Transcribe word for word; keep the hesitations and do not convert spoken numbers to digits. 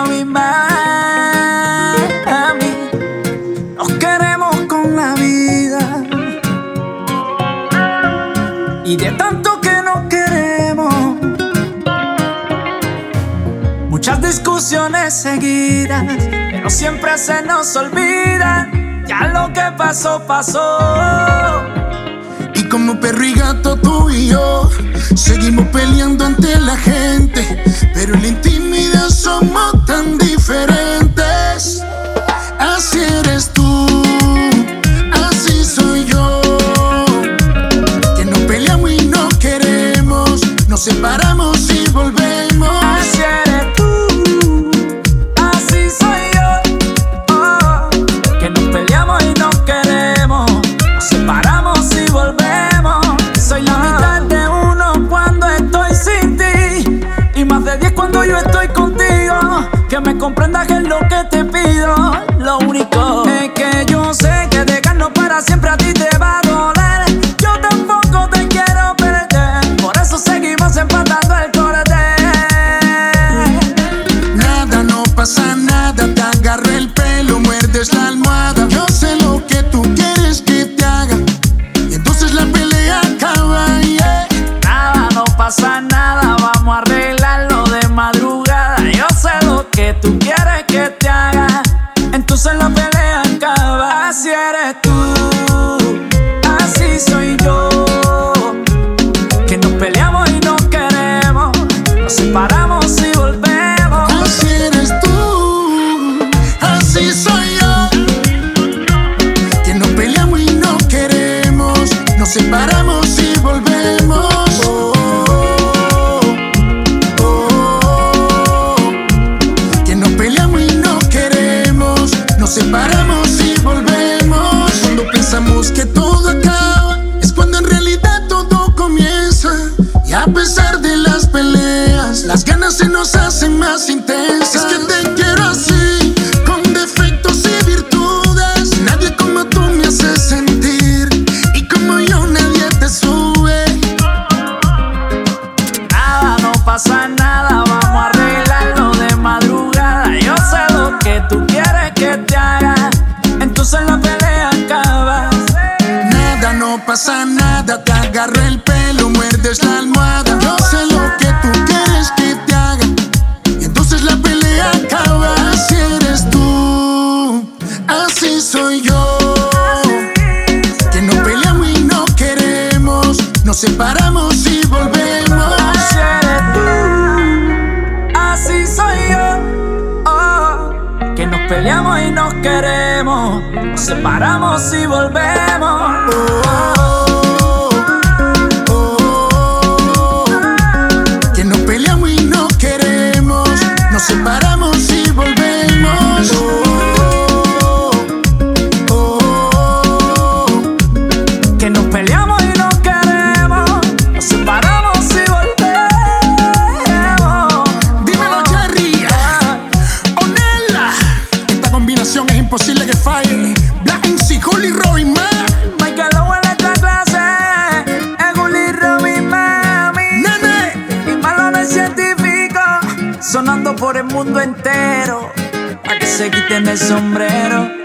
Robbie, mami. Nos queremos con la vida y de tanto que nos queremos, muchas discusiones seguidas, pero siempre se nos olvida ya lo que pasó, pasó. Y como perro y gato tú y yo seguimos peleando ante la gente, pero en la intimidad somos tan diferentes. Así eres tú, así soy yo, que nos peleamos y nos queremos, nos separamos y volvemos. Así eres tú, así soy yo, oh, que nos peleamos y nos queremos, nos separamos y volvemos. Soy la mitad de uno cuando estoy sin ti y más de diez cuando yo estoy contigo. Que me comprendas que es lo que te pido. Lo único es que yo sé que dejarnos para siempre a ti te va a doler. Yo tampoco te quiero perder, por eso seguimos empatando el corte. Nada, no pasa nada, te agarré el pelo, muerdes la almohada. Yo sé lo que tú quieres que te haga y entonces la pelea acaba, yeah. Nada, no pasa nada, vamos a arreglarlo de madrugada. Yo sé lo que tú quieres que te haga, entonces la pelea acaba. Así eres tú, así soy yo, que nos peleamos y nos queremos, nos separamos y volvemos. Así eres tú, así soy yo, que nos peleamos y nos queremos, nos separamos y volvemos. Oh, oh, oh, que nos peleamos y nos queremos, nos separamos y volvemos. Cuando pensamos que todo acaba, es cuando en realidad todo comienza. Y a pesar de las peleas, las ganas se nos hacen más intensas. Es que te quiero así, con defectos y virtudes. Nadie como tú me hace sentir, y como yo nadie te sube. Nada, no pasa nada, vamos a arreglarlo de madrugada. Yo sé lo que tú quieres que te haga, entonces la pelea acaba. Nada, no pasa nada, te agarré el pelo, muerdes la almohada. Yo sé lo que tú quieres que te haga y entonces la pelea acaba. Así eres tú, así soy yo, que nos peleamos y nos queremos, nos separamos y volvemos. Así eres tú, así soy yo, oh, que nos peleamos y nos queremos, nos separamos y volvemos. Oh, oh, oh, que nos peleamos y nos queremos, nos separamos y volvemos. Oh, oh, oh, Que nos peleamos y nos queremos, nos separamos y volvemos. dímelo, Jerry, Onella. Esta combinación es imposible que falle. Black M C, Juli, Robbie, ma. Michael Owen en esta clase, es Juli, Robbie, mami. Nene. Y malo no es científico, sonando por el mundo entero, pa' que se quiten el sombrero.